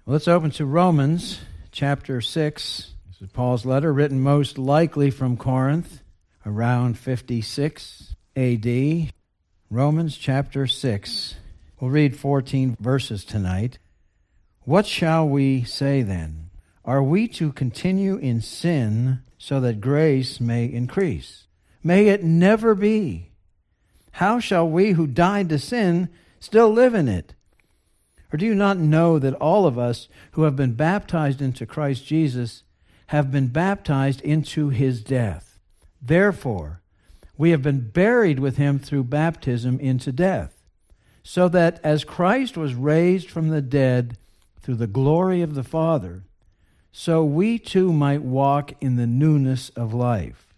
Let's open to Romans chapter 6. This is Paul's letter, written most likely from Corinth, around 56 A.D. Romans chapter 6. We'll read 14 verses tonight. What shall we say then? Are we to continue in sin so that grace may increase? May it never be. How shall we who died to sin still live in it? Or do you not know that all of us who have been baptized into Christ Jesus have been baptized into his death? Therefore, we have been buried with him through baptism into death, so that as Christ was raised from the dead through the glory of the Father, so we too might walk in the newness of life.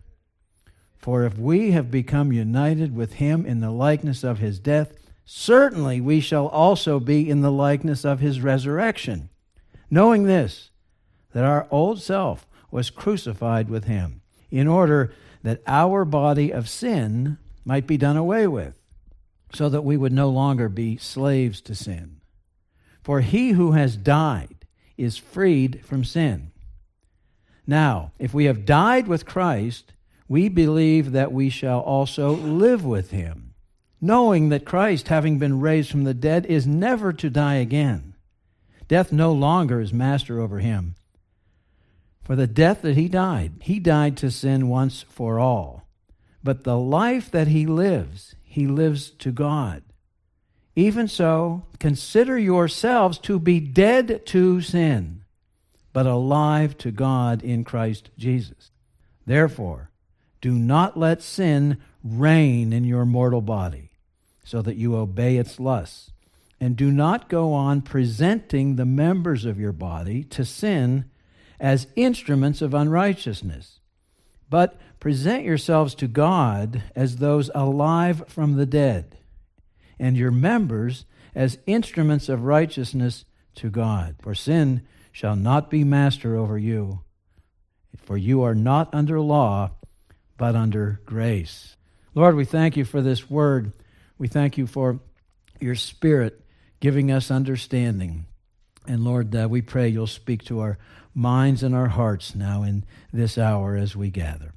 For if we have become united with him in the likeness of his death, certainly we shall also be in the likeness of his resurrection, knowing this, that our old self was crucified with him, in order that our body of sin might be done away with, so that we would no longer be slaves to sin. For he who has died is freed from sin. Now, if we have died with Christ, we believe that we shall also live with him, knowing that Christ, having been raised from the dead, is never to die again. Death no longer is master over him. For the death that he died to sin once for all. But the life that he lives to God. Even so, consider yourselves to be dead to sin, but alive to God in Christ Jesus. Therefore, do not let sin reign in your mortal body, so that you obey its lusts. And do not go on presenting the members of your body to sin as instruments of unrighteousness, but present yourselves to God as those alive from the dead, and your members as instruments of righteousness to God. For sin shall not be master over you, for you are not under law, but under grace. Lord, we thank you for this word. We thank you for your Spirit giving us understanding. And Lord, we pray you'll speak to our minds and our hearts now in this hour as we gather.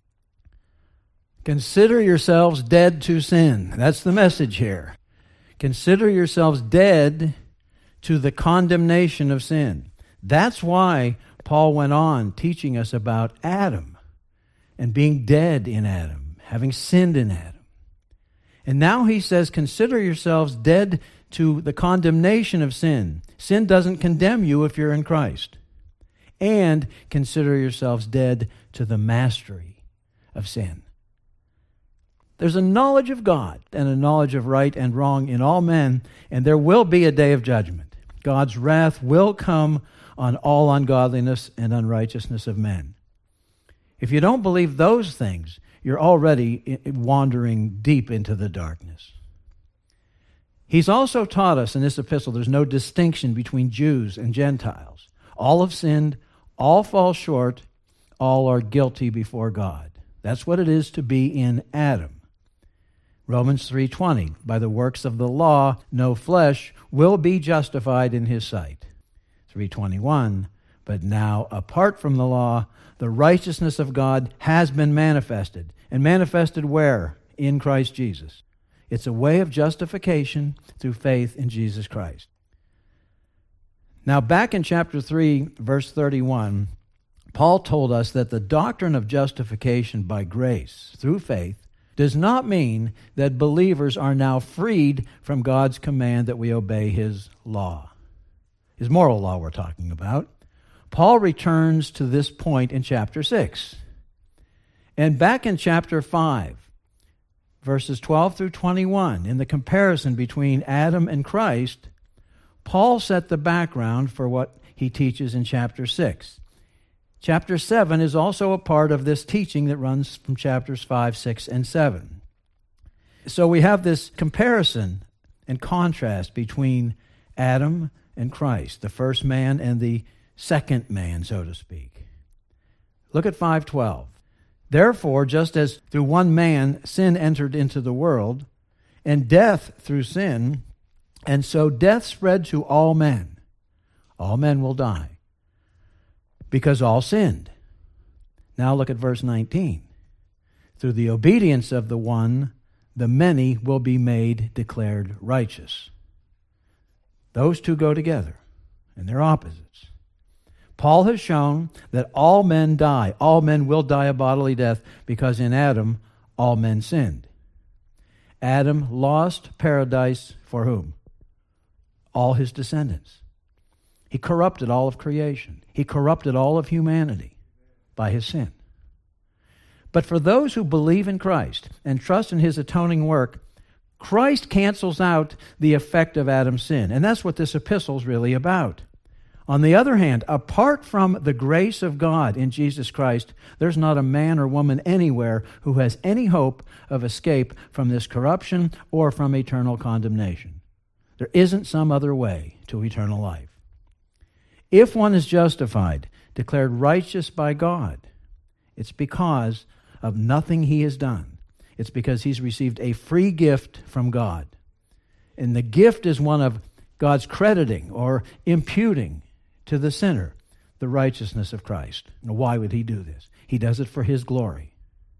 Consider yourselves dead to sin. That's the message here. Consider yourselves dead to the condemnation of sin. That's why Paul went on teaching us about Adam and being dead in Adam, having sinned in Adam. And now he says, consider yourselves dead to the condemnation of sin. Sin doesn't condemn you if you're in Christ. And consider yourselves dead to the mastery of sin. There's a knowledge of God and a knowledge of right and wrong in all men, and there will be a day of judgment. God's wrath will come on all ungodliness and unrighteousness of men. If you don't believe those things, you're already wandering deep into the darkness. He's also taught us in this epistle there's no distinction between Jews and Gentiles. All have sinned, all fall short, all are guilty before God. That's what it is to be in Adam. Romans 3:20, by the works of the law, no flesh will be justified in his sight. 3:21, but now apart from the law, the righteousness of God has been manifested. And manifested where? In Christ Jesus. It's a way of justification through faith in Jesus Christ. Now, back in chapter 3, verse 31, Paul told us that the doctrine of justification by grace through faith does not mean that believers are now freed from God's command that we obey his law. His moral law we're talking about. Paul returns to this point in chapter 6. And back in chapter 5, verses 12 through 21, in the comparison between Adam and Christ, Paul set the background for what he teaches in chapter 6. Chapter 7 is also a part of this teaching that runs from chapters 5, 6, and 7. So we have this comparison and contrast between Adam and Christ, the first man and the second man, so to speak. Look at 5:12. Therefore, just as through one man sin entered into the world, and death through sin, and so death spread to all men. All men will die because all sinned. Now look at verse 19. Through the obedience of the one, the many will be made declared righteous. Those two go together, and they're opposites. Paul has shown that all men die. All men will die a bodily death because in Adam, all men sinned. Adam lost paradise for whom? All his descendants. He corrupted all of creation. He corrupted all of humanity by his sin. But for those who believe in Christ and trust in his atoning work, Christ cancels out the effect of Adam's sin. And that's what this epistle is really about. On the other hand, apart from the grace of God in Jesus Christ, there's not a man or woman anywhere who has any hope of escape from this corruption or from eternal condemnation. There isn't some other way to eternal life. If one is justified, declared righteous by God, it's because of nothing he has done. It's because he's received a free gift from God. And the gift is one of God's crediting or imputing to the sinner the righteousness of Christ. Now, why would he do this? He does it for his glory.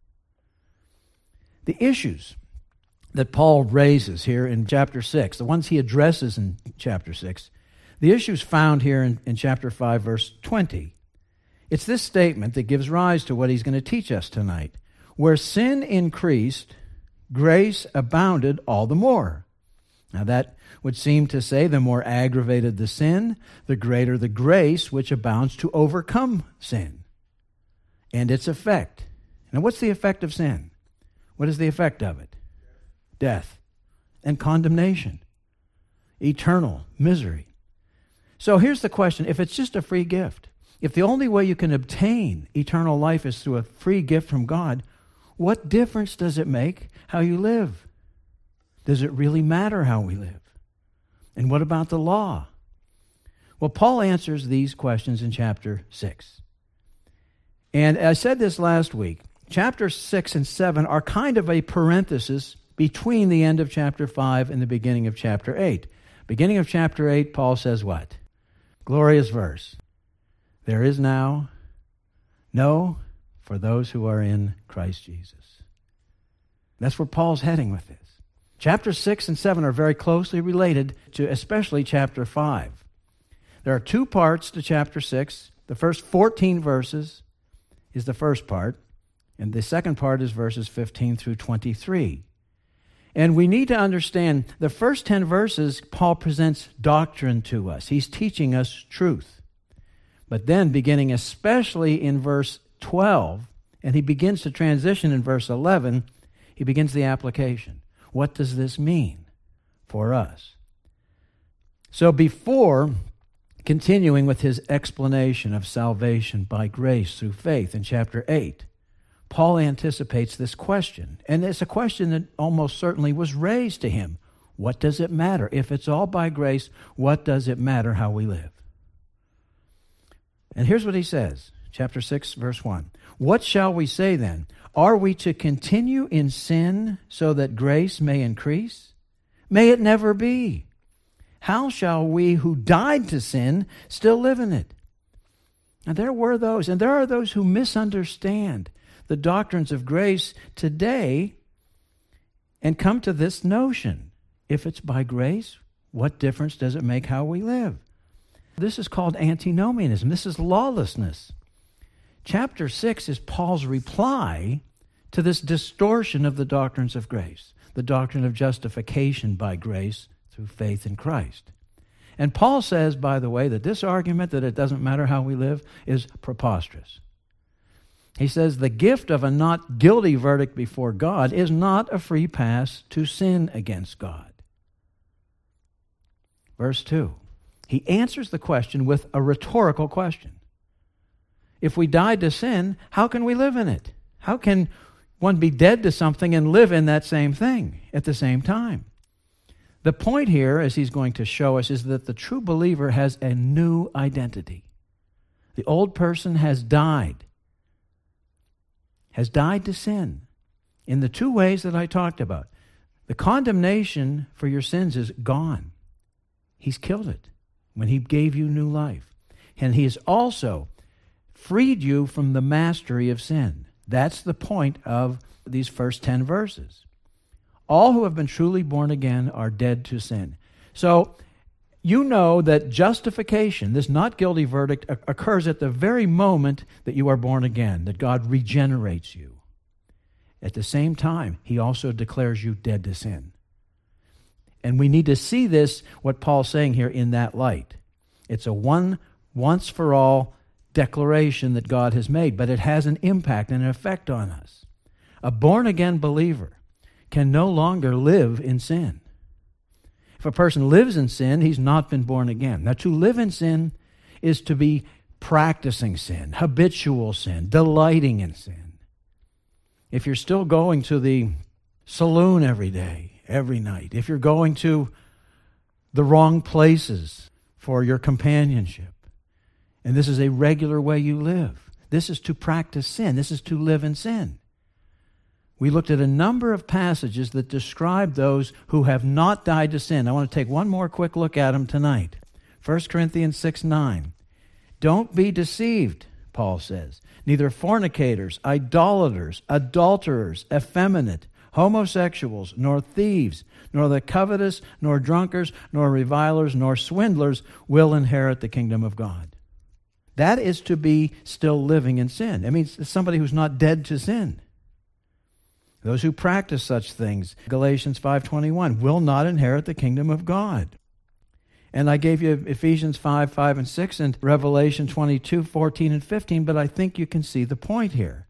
The issues that Paul raises here in chapter 6, the ones he addresses in chapter 6, the issues found here in chapter 5, verse 20. It's this statement that gives rise to what he's going to teach us tonight. Where sin increased, grace abounded all the more. Now that would seem to say the more aggravated the sin, the greater the grace which abounds to overcome sin and its effect. Now what's the effect of sin? What is the effect of it? Death and condemnation, eternal misery. So here's the question. If it's just a free gift, if the only way you can obtain eternal life is through a free gift from God, what difference does it make how you live? Does it really matter how we live? And what about the law? Well, Paul answers these questions in chapter 6. And I said this last week, chapter 6 and 7 are kind of a parenthesis between the end of chapter 5 and the beginning of chapter 8. Beginning of chapter 8, Paul says what? Glorious verse. There is now no for those who are in Christ Jesus. That's where Paul's heading with this. Chapter 6 and 7 are very closely related to especially chapter 5. There are two parts to chapter 6. The first 14 verses is the first part, and the second part is verses 15 through 23. And we need to understand the first 10 verses, Paul presents doctrine to us. He's teaching us truth. But then, beginning especially in verse 12, and he begins to transition in verse 11, he begins the application. What does this mean for us? So before continuing with his explanation of salvation by grace through faith in chapter 8, Paul anticipates this question. And it's a question that almost certainly was raised to him. What does it matter? If it's all by grace, what does it matter how we live? And here's what he says, chapter 6, verse 1. What shall we say then? Are we to continue in sin so that grace may increase? May it never be. How shall we who died to sin still live in it? And there were those, and there are those who misunderstand the doctrines of grace today and come to this notion. If it's by grace, what difference does it make how we live? This is called antinomianism. This is lawlessness. Chapter 6 is Paul's reply to this distortion of the doctrines of grace, the doctrine of justification by grace through faith in Christ. And Paul says, by the way, that this argument that it doesn't matter how we live is preposterous. He says the gift of a not guilty verdict before God is not a free pass to sin against God. Verse 2, he answers the question with a rhetorical question. If we died to sin, how can we live in it? How can one be dead to something and live in that same thing at the same time? The point here, as he's going to show us, is that the true believer has a new identity. The old person has died to sin in the two ways that I talked about. The condemnation for your sins is gone. He's killed it when he gave you new life. And he has also freed you from the mastery of sin. That's the point of these first 10 verses. All who have been truly born again are dead to sin. So you know that justification, this not guilty verdict, occurs at the very moment that you are born again, that God regenerates you. At the same time, he also declares you dead to sin. And we need to see this, what Paul's saying here, in that light. It's a once-for-all declaration that God has made, but it has an impact and an effect on us. A born-again believer can no longer live in sin. If a person lives in sin, he's not been born again. Now, to live in sin is to be practicing sin, habitual sin, delighting in sin. If you're still going to the saloon every day, every night, if you're going to the wrong places for your companionship, and this is a regular way you live, this is to practice sin. This is to live in sin. We looked at a number of passages that describe those who have not died to sin. I want to take one more quick look at them tonight. 1 Corinthians 6:9. Don't be deceived, Paul says. Neither fornicators, idolaters, adulterers, effeminate, homosexuals, nor thieves, nor the covetous, nor drunkards, nor revilers, nor swindlers will inherit the kingdom of God. That is to be still living in sin. It means somebody who's not dead to sin. Those who practice such things, Galatians 5:21, will not inherit the kingdom of God. And I gave you Ephesians 5 and 6, and Revelation 22:14 and 15, but I think you can see the point here.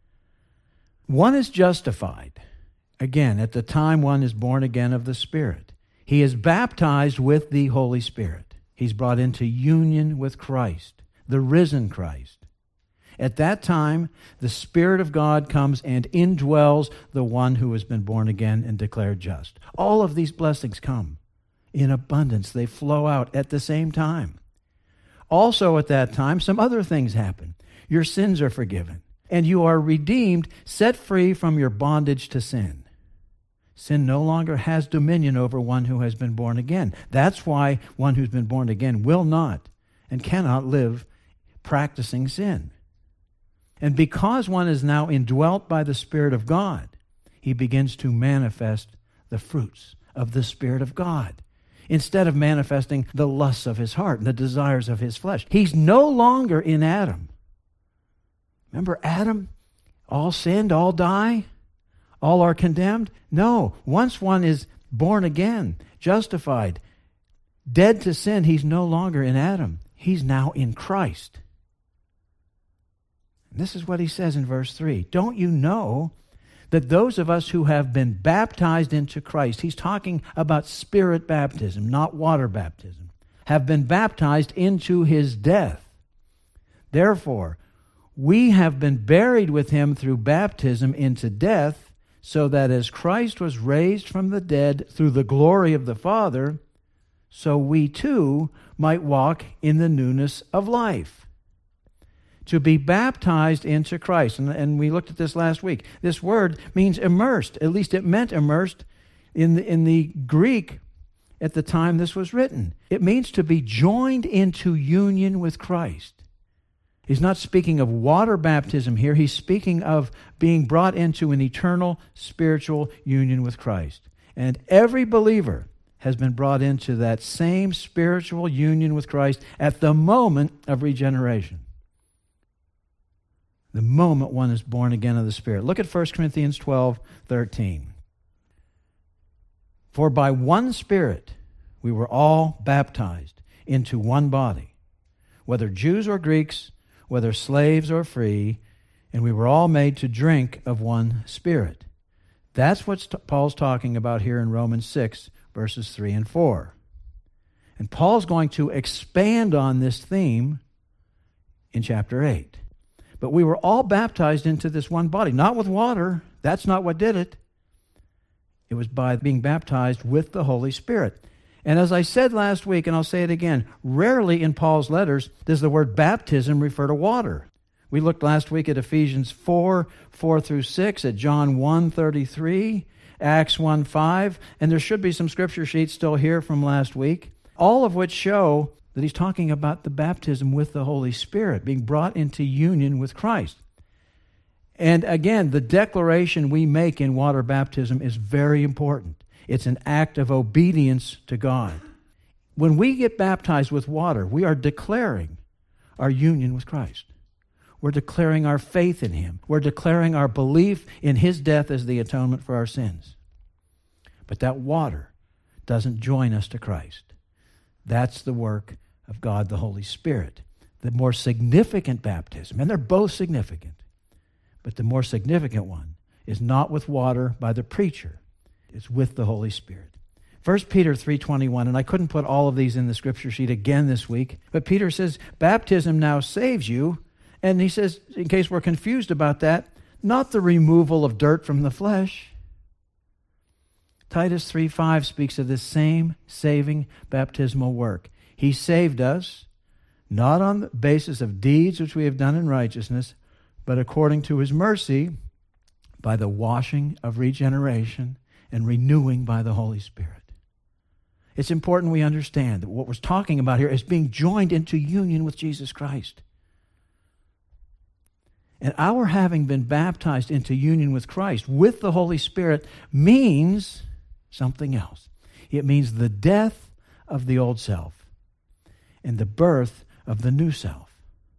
One is justified, again, at the time one is born again of the Spirit. He is baptized with the Holy Spirit. He's brought into union with Christ, the risen Christ. At that time, the Spirit of God comes and indwells the one who has been born again and declared just. All of these blessings come in abundance. They flow out at the same time. Also at that time, some other things happen. Your sins are forgiven, and you are redeemed, set free from your bondage to sin. Sin no longer has dominion over one who has been born again. That's why one who's been born again will not and cannot live practicing sin. And because one is now indwelt by the Spirit of God, he begins to manifest the fruits of the Spirit of God, instead of manifesting the lusts of his heart and the desires of his flesh. He's no longer in Adam. Remember Adam? All sinned, all die, all are condemned? No. Once one is born again, justified, dead to sin, he's no longer in Adam. He's now in Christ. This is what he says in verse 3. Don't you know that those of us who have been baptized into Christ, he's talking about spirit baptism, not water baptism, have been baptized into his death. Therefore, we have been buried with him through baptism into death, so that as Christ was raised from the dead through the glory of the Father, so we too might walk in the newness of life. To be baptized into Christ. And we looked at this last week. This word means immersed. At least it meant immersed in the Greek at the time this was written. It means to be joined into union with Christ. He's not speaking of water baptism here. He's speaking of being brought into an eternal spiritual union with Christ. And every believer has been brought into that same spiritual union with Christ at the moment of regeneration. The moment one is born again of the Spirit. Look at 1 Corinthians 12:13. For by one Spirit we were all baptized into one body, whether Jews or Greeks, whether slaves or free, and we were all made to drink of one Spirit. That's what Paul's talking about here in Romans 6, verses 3 and 4. And Paul's going to expand on this theme in chapter 8. But we were all baptized into this one body, not with water. That's not what did it. It was by being baptized with the Holy Spirit. And as I said last week, and I'll say it again, rarely in Paul's letters does the word baptism refer to water. We looked last week at Ephesians 4:4-6, at John 1:33, Acts 1:5, and there should be some scripture sheets still here from last week, all of which show that he's talking about the baptism with the Holy Spirit, being brought into union with Christ. And again, the declaration we make in water baptism is very important. It's an act of obedience to God. When we get baptized with water, we are declaring our union with Christ. We're declaring our faith in Him. We're declaring our belief in His death as the atonement for our sins. But that water doesn't join us to Christ. That's the work of God the Holy Spirit. The more significant baptism, and they're both significant, but the more significant one is not with water by the preacher. It's with the Holy Spirit. 1 Peter 3:21, and I couldn't put all of these in the scripture sheet again this week, but Peter says, baptism now saves you, and he says, in case we're confused about that, not the removal of dirt from the flesh. Titus 3:5 speaks of this same saving baptismal work. He saved us, not on the basis of deeds which we have done in righteousness, but according to His mercy, by the washing of regeneration and renewing by the Holy Spirit. It's important we understand that what we're talking about here is being joined into union with Jesus Christ. And our having been baptized into union with Christ, with the Holy Spirit, means something else. It means the death of the old self and the birth of the new self.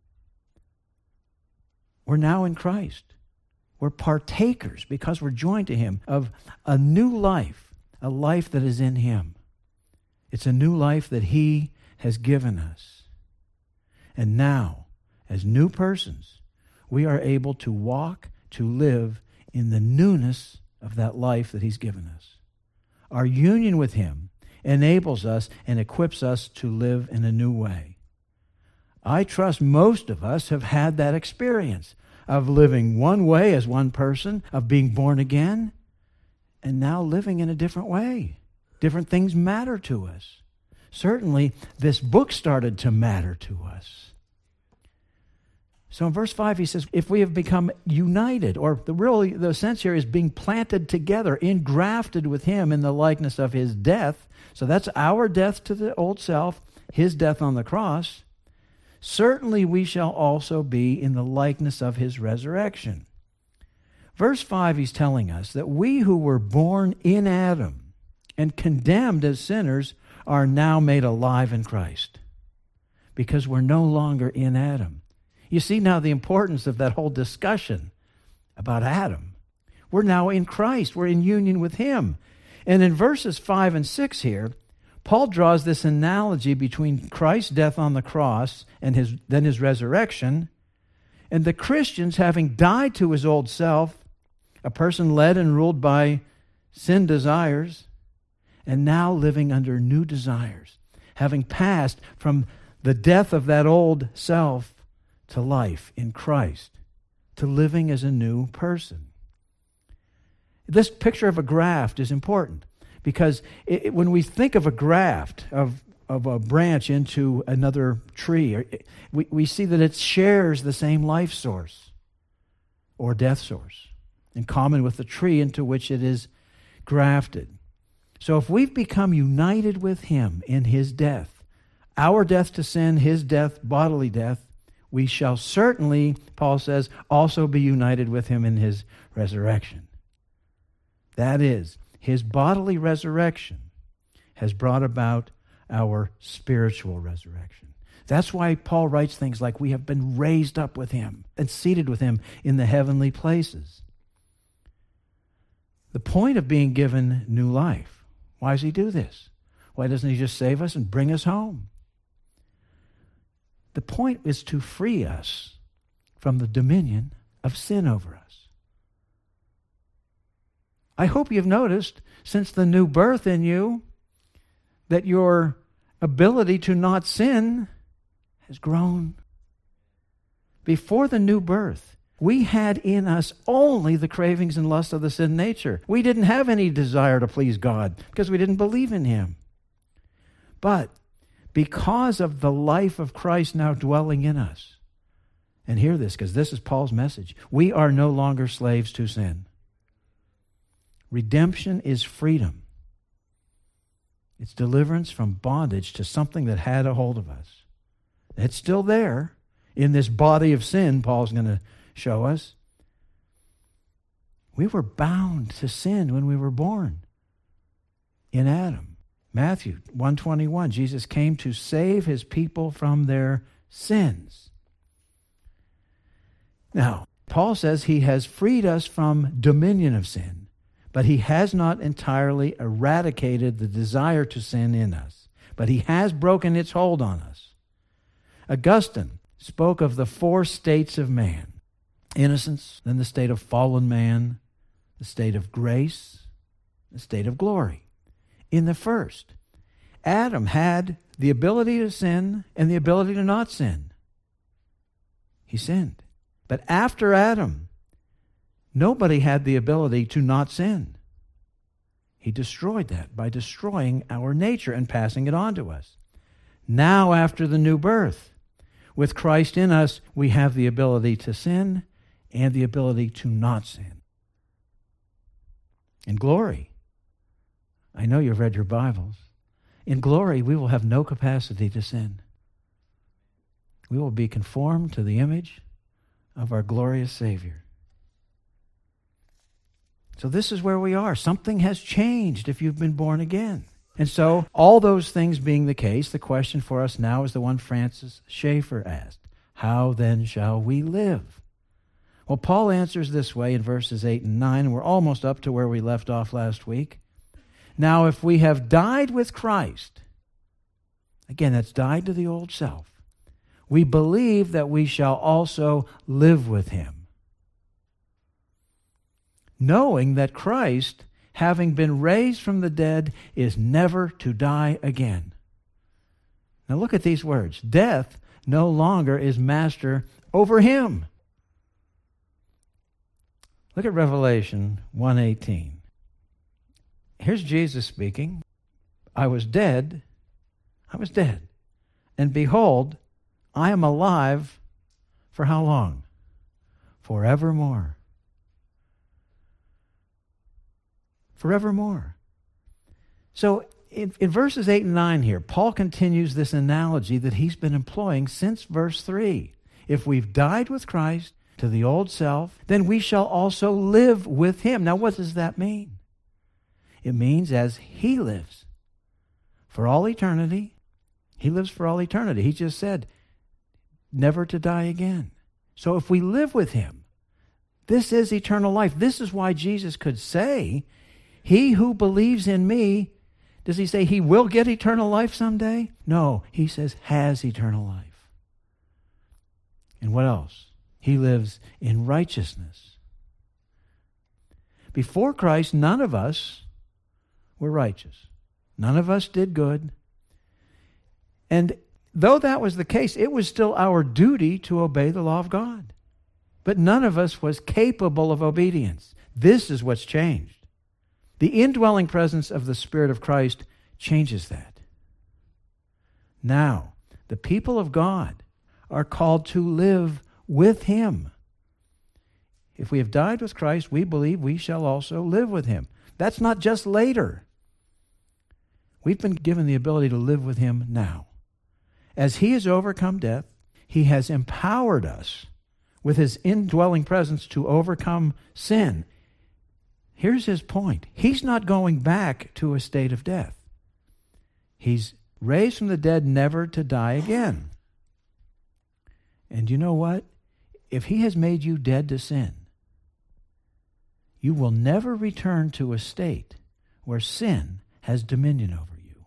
We're now in Christ. We're partakers, because we're joined to Him, of a new life, a life that is in Him. It's a new life that He has given us. And now, as new persons, we are able to walk, to live in the newness of that life that He's given us. Our union with Him enables us and equips us to live in a new way. I trust most of us have had that experience of living one way as one person, of being born again, and now living in a different way. Different things matter to us. Certainly, this book started to matter to us. So in verse 5, he says, if we have become united, or the sense here is being planted together, engrafted with Him in the likeness of His death. So that's our death to the old self, His death on the cross. Certainly we shall also be in the likeness of His resurrection. Verse 5, he's telling us that we who were born in Adam and condemned as sinners are now made alive in Christ, because we're no longer in Adam. You see now the importance of that whole discussion about Adam. We're now in Christ. We're in union with Him. And in verses 5 and 6 here, Paul draws this analogy between Christ's death on the cross and his resurrection, and the Christians having died to his old self, a person led and ruled by sin desires, and now living under new desires, having passed from the death of that old self to life in Christ, to living as a new person. This picture of a graft is important, because when we think of a graft of a branch into another tree, we see that it shares the same life source or death source in common with the tree into which it is grafted. So if we've become united with Him in His death, our death to sin, His death, bodily death, we shall certainly, Paul says, also be united with Him in His resurrection. That is, His bodily resurrection has brought about our spiritual resurrection. That's why Paul writes things like, we have been raised up with Him and seated with Him in the heavenly places. The point of being given new life, why does He do this? Why doesn't He just save us and bring us home? The point is to free us from the dominion of sin over us. I hope you've noticed, since the new birth in you, that your ability to not sin has grown. Before the new birth, we had in us only the cravings and lusts of the sin nature. We didn't have any desire to please God because we didn't believe in Him. But because of the life of Christ now dwelling in us, and hear this, because this is Paul's message, we are no longer slaves to sin. Redemption is freedom. It's deliverance from bondage to something that had a hold of us. It's still there in this body of sin, Paul's going to show us. We were bound to sin when we were born in Adam. Matthew 1:21, Jesus came to save his people from their sins. Now, Paul says he has freed us from dominion of sin, but he has not entirely eradicated the desire to sin in us, but he has broken its hold on us. Augustine spoke of the 4 states of man: innocence, then the state of fallen man, the state of grace, the state of glory. In the first, Adam had the ability to sin and the ability to not sin. He sinned. But after Adam, nobody had the ability to not sin. He destroyed that by destroying our nature and passing it on to us. Now, after the new birth, with Christ in us, we have the ability to sin and the ability to not sin. In glory, I know you've read your Bibles. In glory, we will have no capacity to sin. We will be conformed to the image of our glorious Savior. So this is where we are. Something has changed if you've been born again. And so, all those things being the case, the question for us now is the one Francis Schaeffer asked. How then shall we live? Well, Paul answers this way in verses 8 and 9, and we're almost up to where we left off last week. Now, if we have died with Christ, again, that's died to the old self, we believe that we shall also live with him, knowing that Christ, having been raised from the dead, is never to die again. Now look at these words. Death no longer is master over him. Look at Revelation 1:18. Here's Jesus speaking. I was dead, and behold, I am alive for how long? Forevermore. Forevermore. So in verses 8 and 9 here, Paul continues this analogy that he's been employing since verse 3. If we've died with Christ to the old self, then we shall also live with him. Now what does that mean? It means as he lives for all eternity, he lives for all eternity. He just said, never to die again. So if we live with him, this is eternal life. This is why Jesus could say, he who believes in me, does he say he will get eternal life someday? No, he says has eternal life. And what else? He lives in righteousness. Before Christ, none of us were righteous. None of us did good. And though that was the case, it was still our duty to obey the law of God. But none of us was capable of obedience. This is what's changed. The indwelling presence of the Spirit of Christ changes that. Now, the people of God are called to live with him. If we have died with Christ, we believe we shall also live with him. That's not just later. We've been given the ability to live with him now. As he has overcome death, he has empowered us with his indwelling presence to overcome sin. Here's his point. He's not going back to a state of death. He's raised from the dead never to die again. And you know what? If he has made you dead to sin, you will never return to a state where sin has dominion over you.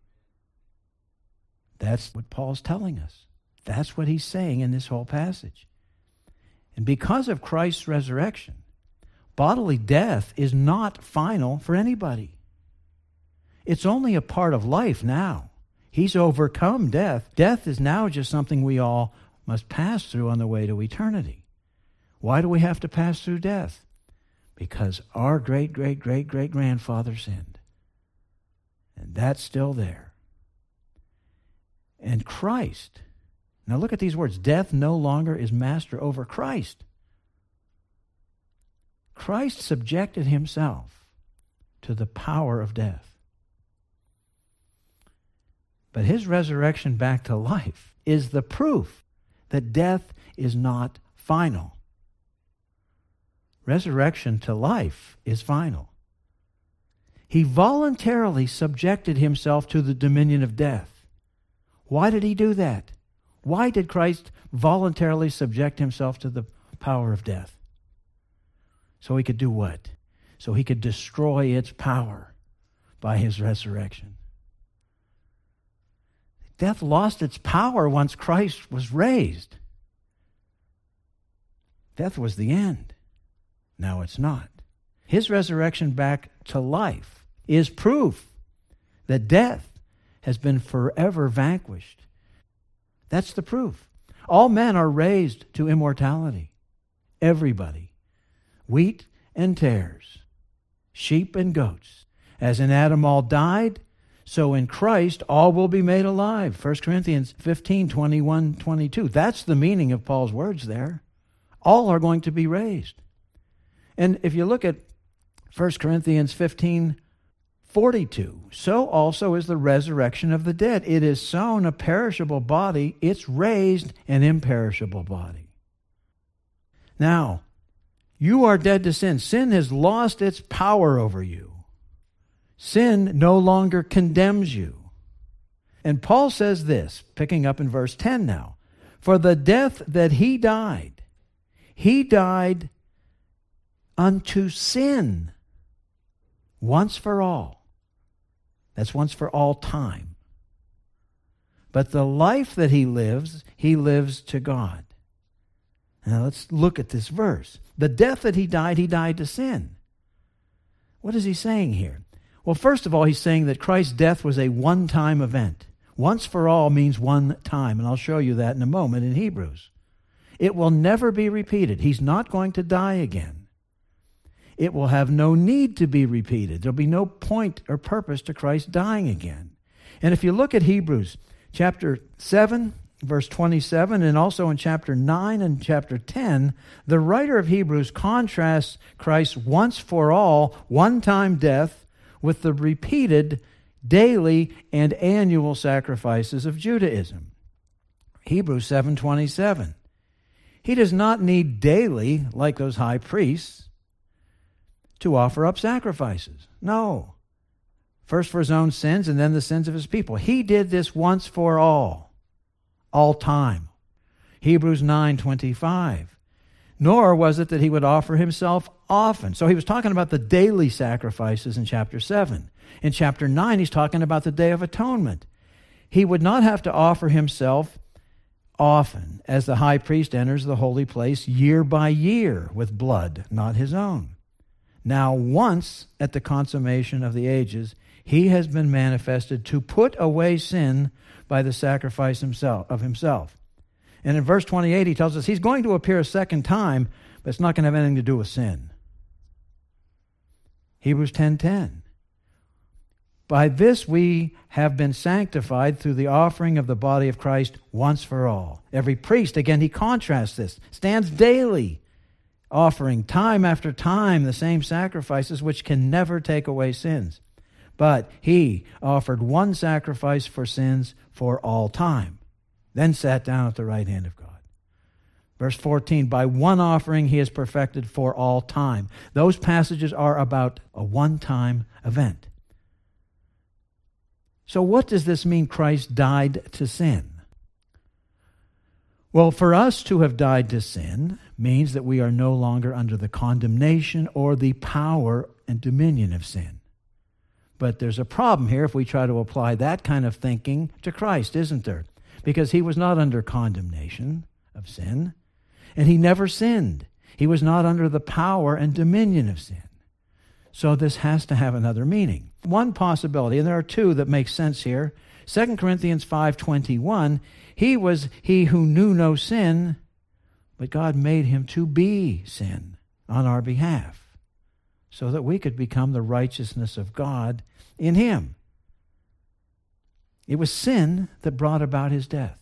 That's what Paul's telling us. That's what he's saying in this whole passage. And because of Christ's resurrection, bodily death is not final for anybody. It's only a part of life now. He's overcome death. Death is now just something we all must pass through on the way to eternity. Why do we have to pass through death? Because our great-great-great-great-grandfather sinned. And that's still there. And Christ, now look at these words, death no longer is master over Christ. Christ subjected himself to the power of death. But his resurrection back to life is the proof that death is not final. Resurrection to life is final. He voluntarily subjected himself to the dominion of death. Why did he do that? Why did Christ voluntarily subject himself to the power of death? So he could do what? So he could destroy its power by his resurrection. Death lost its power once Christ was raised. Death was the end. Now it's not. His resurrection back to life is proof that death has been forever vanquished. That's the proof. All men are raised to immortality. Everybody. Wheat and tares. Sheep and goats. As in Adam all died, so in Christ all will be made alive. 1 Corinthians 15, 21, 22. That's the meaning of Paul's words there. All are going to be raised. And if you look at 1 Corinthians 15, 42, so also is the resurrection of the dead. It is sown a perishable body, it's raised an imperishable body. Now, you are dead to sin. Sin has lost its power over you. Sin no longer condemns you. And Paul says this, picking up in verse 10 now, for the death that he died unto sin once for all. That's once for all time. But the life that he lives to God. Now let's look at this verse. The death that he died to sin. What is he saying here? Well, first of all, he's saying that Christ's death was a one-time event. Once for all means one time, and I'll show you that in a moment in Hebrews. It will never be repeated. He's not going to die again. It will have no need to be repeated. There'll be no point or purpose to Christ dying again. And if you look at Hebrews chapter 7, verse 27, and also in chapter 9 and chapter 10, the writer of Hebrews contrasts Christ's once for all, one-time death with the repeated daily and annual sacrifices of Judaism. Hebrews 7:27. He does not need daily, like those high priests, to offer up sacrifices. No. First for his own sins and then the sins of his people. He did this once for all time. Hebrews 9:25. Nor was it that he would offer himself often. So he was talking about the daily sacrifices in chapter 7. In chapter 9, he's talking about the Day of Atonement. He would not have to offer himself often, as the high priest enters the holy place year by year with blood, not his own. Now, once at the consummation of the ages, he has been manifested to put away sin by the sacrifice of himself. And in verse 28, he tells us he's going to appear a second time, but it's not going to have anything to do with sin. Hebrews 10:10. By this we have been sanctified through the offering of the body of Christ once for all. Every priest, again, he contrasts this, stands daily offering time after time the same sacrifices which can never take away sins. But he offered one sacrifice for sins for all time, then sat down at the right hand of God. Verse 14, by one offering he is perfected for all time. Those passages are about a one-time event. So what does this mean, Christ died to sin? Well, for us to have died to sin means that we are no longer under the condemnation or the power and dominion of sin. But there's a problem here if we try to apply that kind of thinking to Christ, isn't there? Because he was not under condemnation of sin, and he never sinned. He was not under the power and dominion of sin. So this has to have another meaning. One possibility, and there are two that make sense here. 2 Corinthians 5:21, he was he who knew no sin, but God made him to be sin on our behalf, so that we could become the righteousness of God in him. It was sin that brought about his death.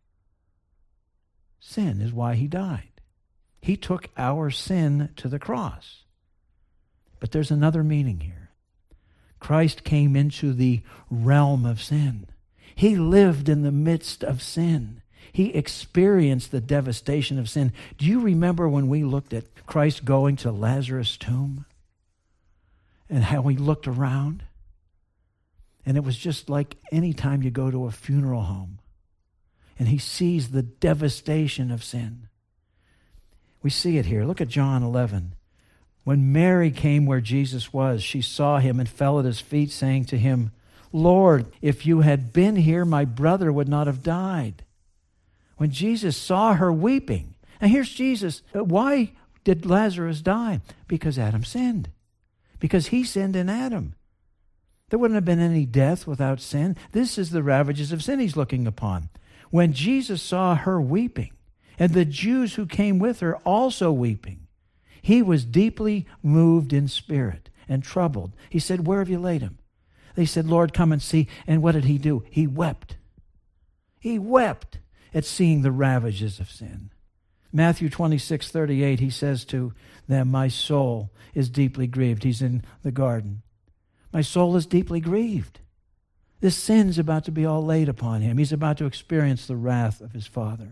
Sin is why he died. He took our sin to the cross. But there's another meaning here. Christ came into the realm of sin. He lived in the midst of sin. He experienced the devastation of sin. Do you remember when we looked at Christ going to Lazarus' tomb and how he looked around? And it was just like any time you go to a funeral home and he sees the devastation of sin. We see it here. Look at John 11. When Mary came where Jesus was, she saw him and fell at his feet, saying to him, Lord, if you had been here, my brother would not have died. When Jesus saw her weeping, and here's Jesus. Why did Lazarus die? Because Adam sinned. Because he sinned in Adam. There wouldn't have been any death without sin. This is the ravages of sin he's looking upon. When Jesus saw her weeping, and the Jews who came with her also weeping, he was deeply moved in spirit and troubled. He said, where have you laid him? They said, Lord, come and see. And what did he do? He wept. He wept at seeing the ravages of sin. Matthew 26:38, he says to them, my soul is deeply grieved. He's in the garden. My soul is deeply grieved. This sin's about to be all laid upon him. He's about to experience the wrath of his Father.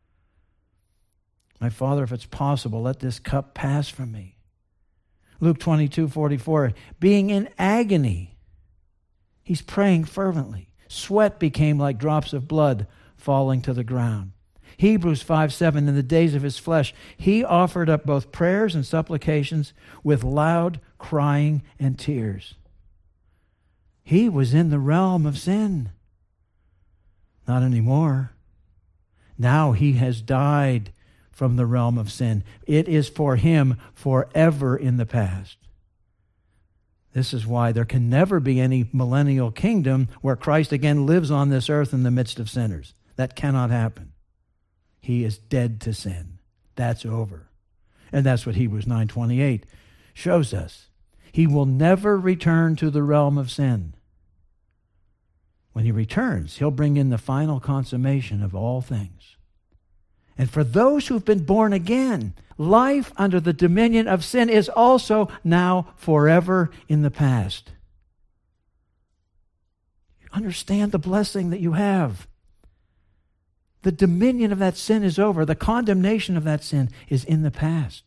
My Father, if it's possible, let this cup pass from me. Luke 22:44, being in agony, he's praying fervently. Sweat became like drops of blood falling to the ground. Hebrews 5:7, in the days of his flesh, he offered up both prayers and supplications with loud crying and tears. He was in the realm of sin. Not anymore. Now he has died from the realm of sin. It is for him forever in the past. This is why there can never be any millennial kingdom where Christ again lives on this earth in the midst of sinners. That cannot happen. He is dead to sin. That's over. And that's what Hebrews 9:28 shows us. He will never return to the realm of sin. When he returns, he'll bring in the final consummation of all things. And for those who've been born again, life under the dominion of sin is also now forever in the past. Understand the blessing that you have. The dominion of that sin is over. The condemnation of that sin is in the past.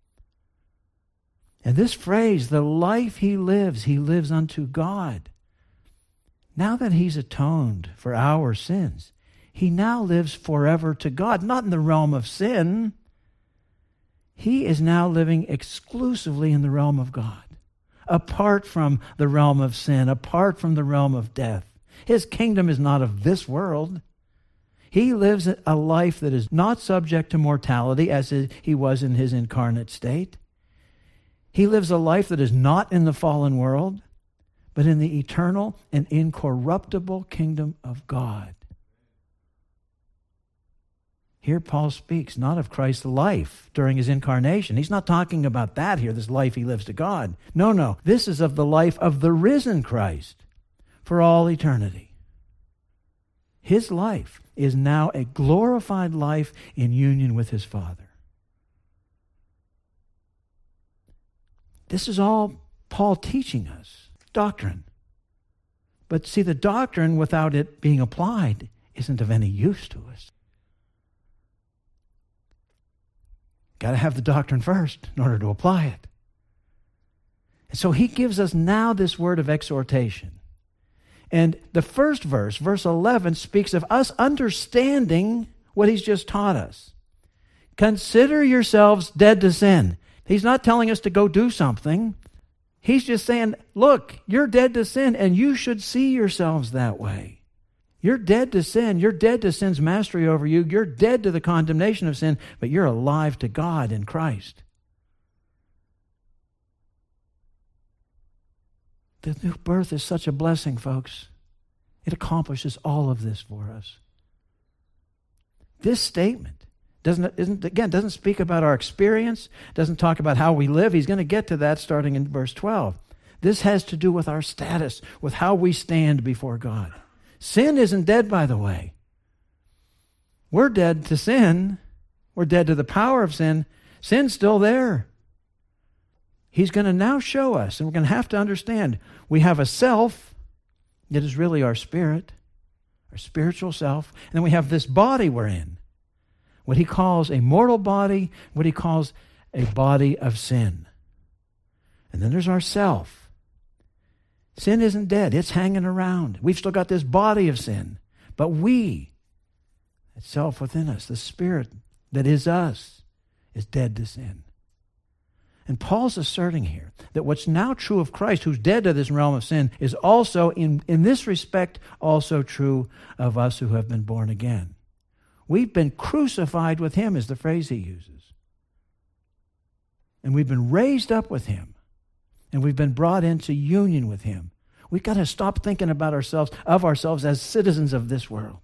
And this phrase, the life he lives unto God. Now that he's atoned for our sins, he now lives forever to God, not in the realm of sin. He is now living exclusively in the realm of God, apart from the realm of sin, apart from the realm of death. His kingdom is not of this world. He lives a life that is not subject to mortality as he was in his incarnate state. He lives a life that is not in the fallen world, but in the eternal and incorruptible kingdom of God. Here Paul speaks not of Christ's life during his incarnation. He's not talking about that here, this life he lives to God. No. This is of the life of the risen Christ for all eternity. His life is now a glorified life in union with his Father. This is all Paul teaching us, doctrine. But see, the doctrine without it being applied isn't of any use to us. Got to have the doctrine first in order to apply it. And so he gives us now this word of exhortation. And the first verse, verse 11, speaks of us understanding what he's just taught us. Consider yourselves dead to sin. He's not telling us to go do something. He's just saying, look, you're dead to sin, and you should see yourselves that way. You're dead to sin. You're dead to sin's mastery over you. You're dead to the condemnation of sin, but you're alive to God in Christ. The new birth is such a blessing, folks. It accomplishes all of this for us. This statement doesn't speak about our experience, doesn't talk about how we live. He's going to get to that starting in verse 12. This has to do with our status, with how we stand before God. Sin isn't dead, by the way. We're dead to sin. We're dead to the power of sin. Sin's still there. He's going to now show us, and we're going to have to understand, we have a self that is really our spirit, our spiritual self, and then we have this body we're in, what he calls a mortal body, what he calls a body of sin. And then there's our self. Sin isn't dead. It's hanging around. We've still got this body of sin. But we, that self within us, the spirit that is us, is dead to sin. And Paul's asserting here that what's now true of Christ, who's dead to this realm of sin, is also, in this respect, also true of us who have been born again. We've been crucified with him, is the phrase he uses. And we've been raised up with him. And we've been brought into union with him. We've got to stop thinking about ourselves as citizens of this world.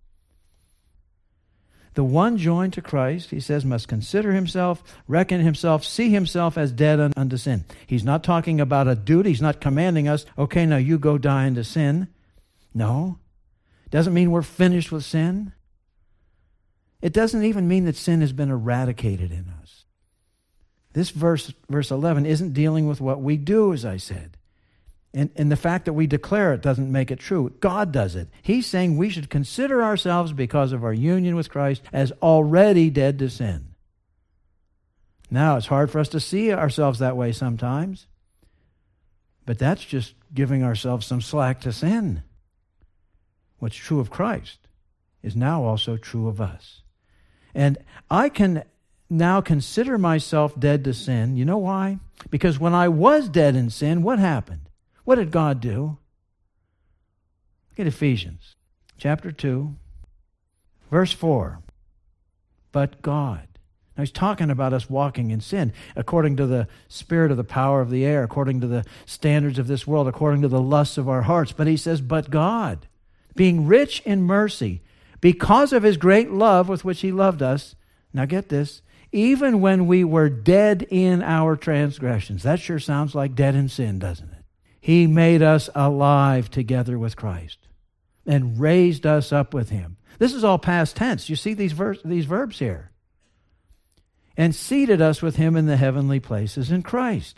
The one joined to Christ, he says, must consider himself, reckon himself, see himself as dead unto sin. He's not talking about a duty. He's not commanding us, okay, now you go die into sin. No. It doesn't mean we're finished with sin. It doesn't even mean that sin has been eradicated in us. This verse 11, isn't dealing with what we do, as I said. And the fact that we declare it doesn't make it true. God does it. He's saying we should consider ourselves, because of our union with Christ, as already dead to sin. Now, it's hard for us to see ourselves that way sometimes. But that's just giving ourselves some slack to sin. What's true of Christ is now also true of us. And I can now consider myself dead to sin. You know why? Because when I was dead in sin, what happened? What did God do? Look at Ephesians chapter 2, verse 4. But God. Now he's talking about us walking in sin according to the spirit of the power of the air, according to the standards of this world, according to the lusts of our hearts. But he says, but God, being rich in mercy, because of his great love with which he loved us. Now get this. Even when we were dead in our transgressions. That sure sounds like dead in sin, doesn't it? He made us alive together with Christ and raised us up with him. This is all past tense. You see these verbs here. And seated us with him in the heavenly places in Christ.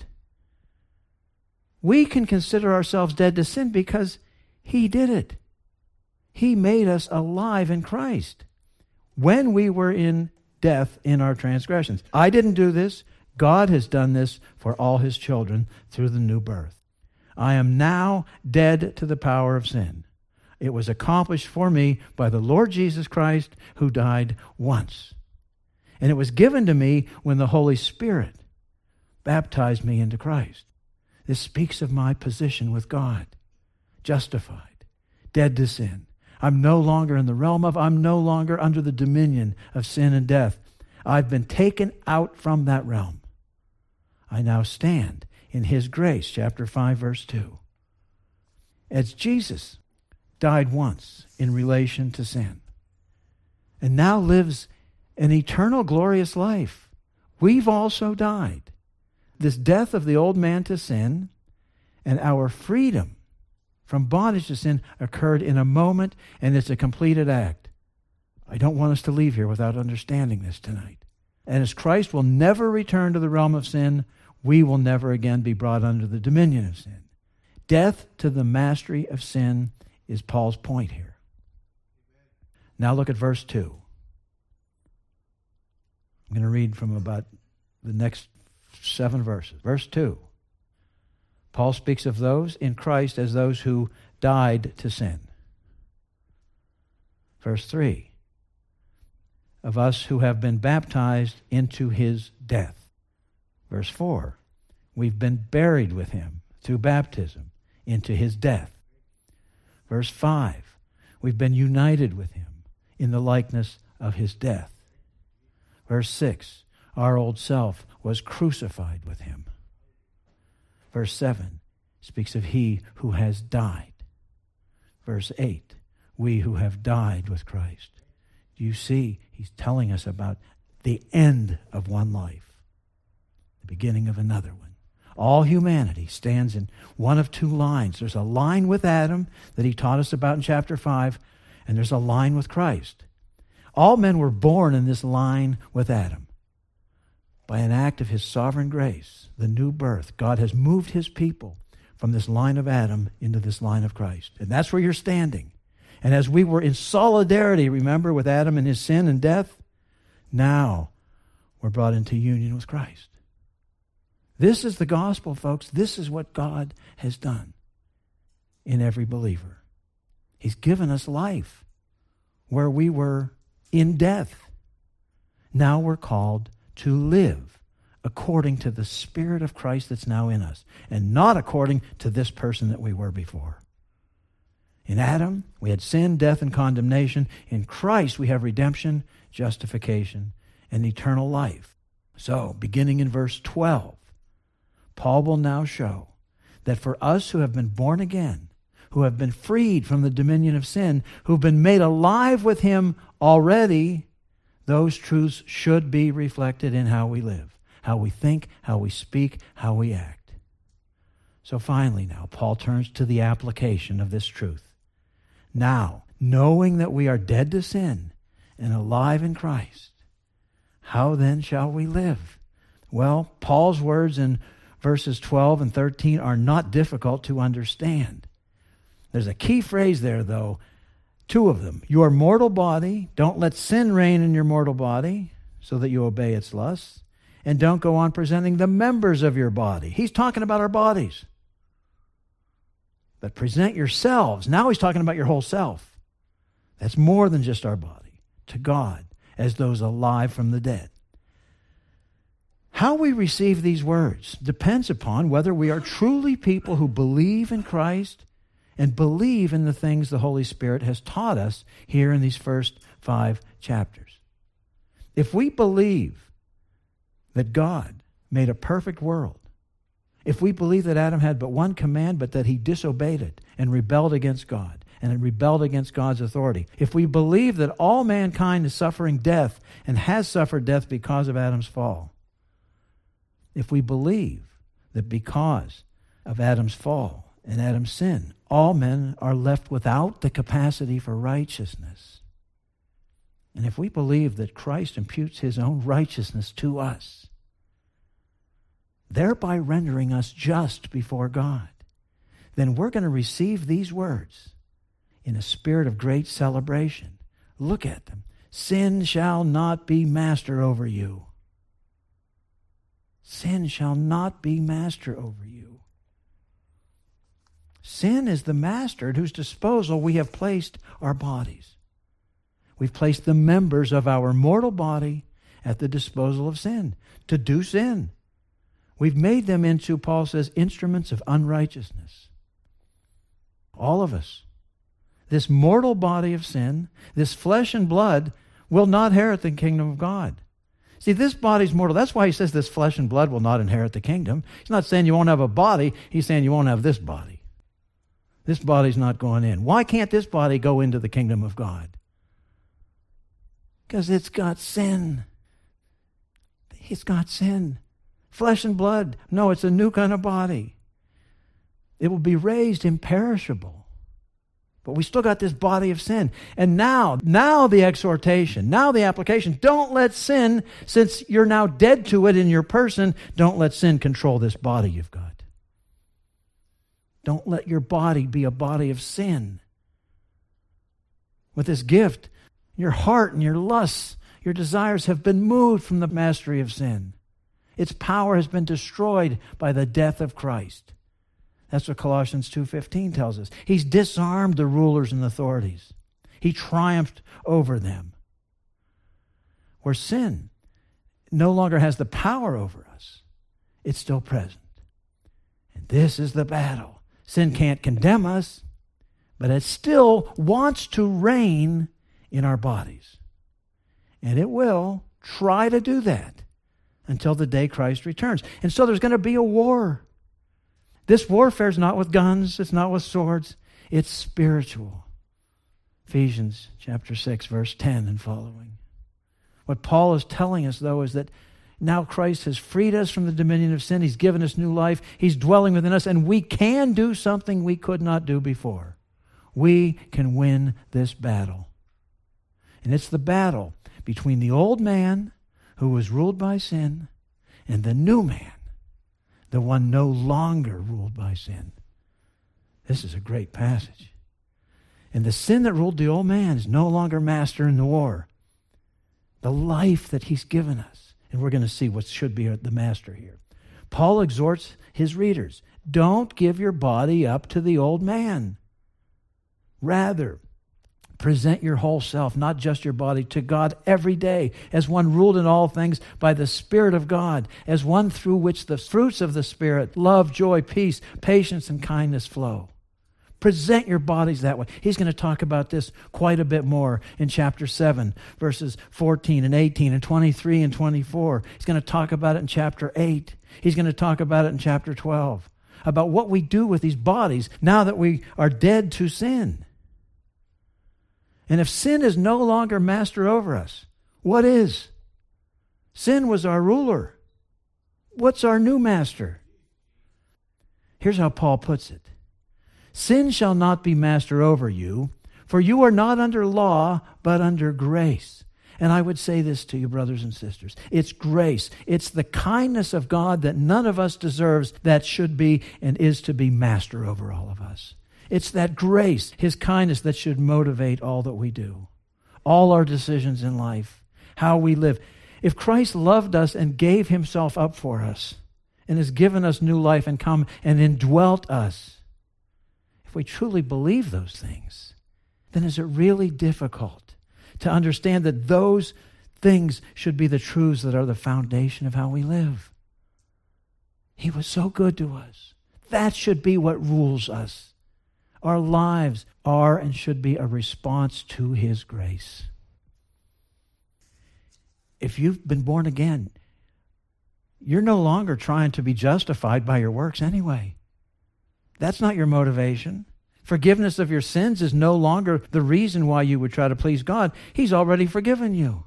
We can consider ourselves dead to sin because he did it. He made us alive in Christ when we were in death in our transgressions. I didn't do this. God has done this for all his children through the new birth. I am now dead to the power of sin. It was accomplished for me by the Lord Jesus Christ, who died once. And it was given to me when the Holy Spirit baptized me into Christ. This speaks of my position with God. Justified, dead to sin. I'm no longer I'm no longer under the dominion of sin and death. I've been taken out from that realm. I now stand in his grace, chapter 5, verse 2. As Jesus died once in relation to sin and now lives an eternal glorious life, we've also died. This death of the old man to sin and our freedom from bondage to sin occurred in a moment, and it's a completed act. I don't want us to leave here without understanding this tonight. And as Christ will never return to the realm of sin, we will never again be brought under the dominion of sin. Death to the mastery of sin is Paul's point here. Now look at verse 2. I'm going to read from about the next 7 verses. Verse 2. Paul speaks of those in Christ as those who died to sin. Verse 3. Of us who have been baptized into his death. Verse 4, we've been buried with him through baptism into his death. Verse 5, we've been united with him in the likeness of his death. Verse 6, our old self was crucified with him. Verse 7 speaks of he who has died. Verse 8, we who have died with Christ. Do you see? He's telling us about the end of one life. Beginning of another one. All humanity stands in one of two lines. There's a line with Adam that he taught us about in chapter 5, and there's a line with Christ. All men were born in this line with Adam. By an act of his sovereign grace, the new birth, God has moved his people from this line of Adam into this line of Christ. And that's where you're standing. And as we were in solidarity, remember, with Adam and his sin and death, now we're brought into union with Christ. This is the gospel, folks. This is what God has done in every believer. He's given us life where we were in death. Now we're called to live according to the Spirit of Christ that's now in us, and not according to this person that we were before. In Adam, we had sin, death, and condemnation. In Christ, we have redemption, justification, and eternal life. So, beginning in verse 12, Paul will now show that for us who have been born again, who have been freed from the dominion of sin, who've been made alive with Him already, those truths should be reflected in how we live, how we think, how we speak, how we act. So finally now, Paul turns to the application of this truth. Now, knowing that we are dead to sin and alive in Christ, how then shall we live? Well, Paul's words in verses 12 and 13 are not difficult to understand. There's a key phrase there, though, two of them. Your mortal body, don't let sin reign in your mortal body so that you obey its lusts, and don't go on presenting the members of your body. He's talking about our bodies. But present yourselves. Now he's talking about your whole self. That's more than just our body. To God, as those alive from the dead. How we receive these words depends upon whether we are truly people who believe in Christ and believe in the things the Holy Spirit has taught us here in these first 5 chapters. If we believe that God made a perfect world, if we believe that Adam had but one command, but that he disobeyed it and rebelled against God, and it rebelled against God's authority, if we believe that all mankind is suffering death and has suffered death because of Adam's fall, if we believe that because of Adam's fall and Adam's sin, all men are left without the capacity for righteousness, and if we believe that Christ imputes his own righteousness to us, thereby rendering us just before God, then we're going to receive these words in a spirit of great celebration. Look at them. Sin shall not be master over you. Sin shall not be master over you. Sin is the master at whose disposal we have placed our bodies. We've placed the members of our mortal body at the disposal of sin, to do sin. We've made them into, Paul says, instruments of unrighteousness. All of us. This mortal body of sin, this flesh and blood, will not inherit the kingdom of God. See, this body's mortal. That's why he says this flesh and blood will not inherit the kingdom. He's not saying you won't have a body. He's saying you won't have this body. This body's not going in. Why can't this body go into the kingdom of God? Because it's got sin. It's got sin. Flesh and blood. No, it's a new kind of body. It will be raised imperishable. But we still got this body of sin. And now the exhortation, now the application. Don't let sin, since you're now dead to it in your person, don't let sin control this body you've got. Don't let your body be a body of sin. With this gift, your heart and your lusts, your desires have been moved from the mastery of sin. Its power has been destroyed by the death of Christ. That's what Colossians 2:15 tells us. He's disarmed the rulers and authorities. He triumphed over them. Where sin no longer has the power over us, it's still present. And this is the battle. Sin can't condemn us, but it still wants to reign in our bodies. And it will try to do that until the day Christ returns. And so there's going to be a war. This warfare is not with guns, it's not with swords, it's spiritual. Ephesians chapter 6, verse 10 and following. What Paul is telling us, though, is that now Christ has freed us from the dominion of sin. He's given us new life. He's dwelling within us, and we can do something we could not do before. We can win this battle. And it's the battle between the old man, who was ruled by sin, and the new man, the one no longer ruled by sin. This is a great passage. And the sin that ruled the old man is no longer master in the war. The life that he's given us. And we're going to see what should be the master here. Paul exhorts his readers, don't give your body up to the old man. Rather, present your whole self, not just your body, to God every day as one ruled in all things by the Spirit of God, as one through which the fruits of the Spirit, love, joy, peace, patience, and kindness flow. Present your bodies that way. He's going to talk about this quite a bit more in chapter 7, verses 14 and 18 and 23 and 24. He's going to talk about it in chapter 8. He's going to talk about it in chapter 12, about what we do with these bodies now that we are dead to sin. And if sin is no longer master over us, what is? Sin was our ruler. What's our new master? Here's how Paul puts it. Sin shall not be master over you, for you are not under law, but under grace. And I would say this to you, brothers and sisters. It's grace. It's the kindness of God that none of us deserves that should be and is to be master over all of us. It's that grace, His kindness, that should motivate all that we do, all our decisions in life, how we live. If Christ loved us and gave Himself up for us and has given us new life and come and indwelt us, if we truly believe those things, then is it really difficult to understand that those things should be the truths that are the foundation of how we live? He was so good to us. That should be what rules us. Our lives are and should be a response to His grace. If you've been born again, you're no longer trying to be justified by your works anyway. That's not your motivation. Forgiveness of your sins is no longer the reason why you would try to please God. He's already forgiven you.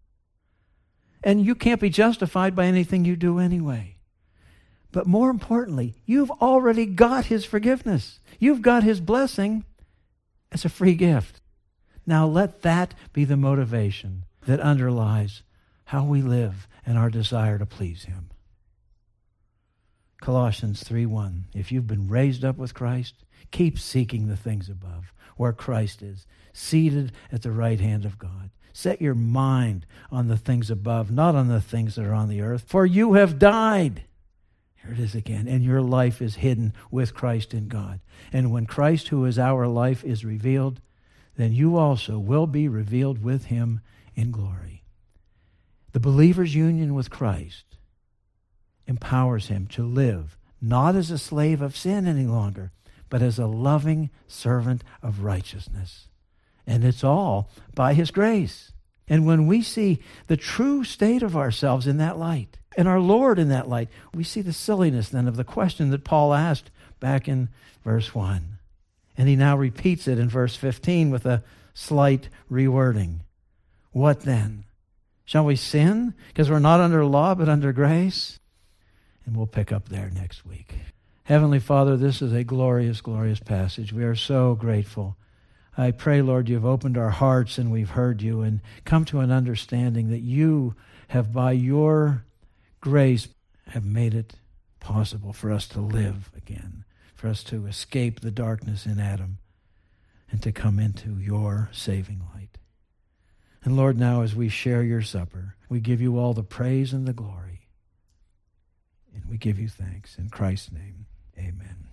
And you can't be justified by anything you do anyway. But more importantly, you've already got His forgiveness. You've got His blessing as a free gift. Now let that be the motivation that underlies how we live and our desire to please Him. Colossians 3:1, if you've been raised up with Christ, keep seeking the things above, where Christ is, seated at the right hand of God. Set your mind on the things above, not on the things that are on the earth, for you have died. Here it is again. And your life is hidden with Christ in God. And when Christ, who is our life, is revealed, then you also will be revealed with Him in glory. The believer's union with Christ empowers him to live not as a slave of sin any longer, but as a loving servant of righteousness. And it's all by His grace. And when we see the true state of ourselves in that light, and our Lord in that light, we see the silliness then of the question that Paul asked back in verse 1. And he now repeats it in verse 15 with a slight rewording. What then? Shall we sin because we're not under law but under grace? And we'll pick up there next week. Heavenly Father, this is a glorious, glorious passage. We are so grateful. I pray, Lord, you've opened our hearts and we've heard you and come to an understanding that you have, by your grace, have made it possible for us to live again, for us to escape the darkness in Adam and to come into your saving light. And Lord, now as we share your supper, we give you all the praise and the glory. And we give you thanks. In Christ's name, amen.